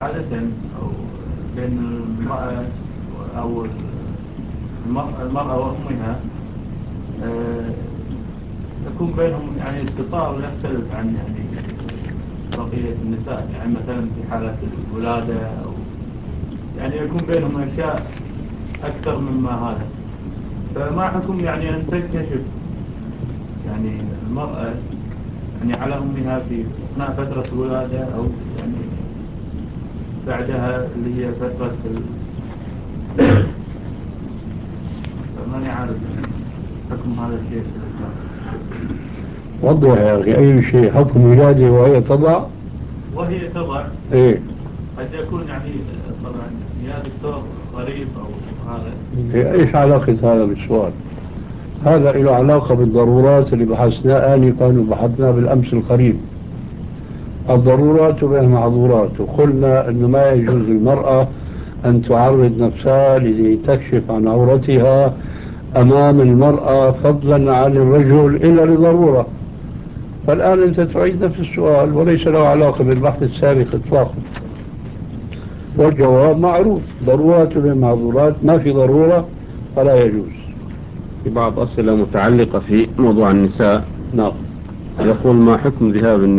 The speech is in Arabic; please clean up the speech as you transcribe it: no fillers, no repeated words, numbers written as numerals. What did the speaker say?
عادة أو بين المرأة أو المرأة وأمها يكون بينهم يعني اتصال يختلف عن يعني بقية النساء، يعني مثلا في حالة الولادة أو يعني يكون بينهم أشياء أكثر مما هذا. فما حكم يعني أن تكتشف يعني المرأة يعني على أمها في أثناء فترة الولادة أو يعني بعدها اللي هي فترة فماني عارف يعني حكم هذا الشيء في الإسلام. وضح يا أخي أي شيء، حكم ولادة وهي تضع. وهي تضع إيه قد يكون يعني طبعا يا دكتور غريب أو هذا. إيه، إيش علاقة هذا بالسؤال؟ هذا له علاقة بالضرورات اللي بحثناه آنفا وبحثناه بالأمس القريب. الضرورات بين المعذورات، وقلنا أنه ما يجوز للمرأة أن تعرض نفسها لتكشف عن عورتها أمام المرأة فضلا عن الرجل إلا لضرورة. فالآن أنت تعيد نفس السؤال وليس له علاقة بالبحث السابق إطلاقا، والجواب معروف: ضرورات بالمعذورات، ما في ضرورة فلا يجوز. في بعض أسئلة متعلقة في موضوع النساء. نعم. يقول: ما حكم ذهاب النساء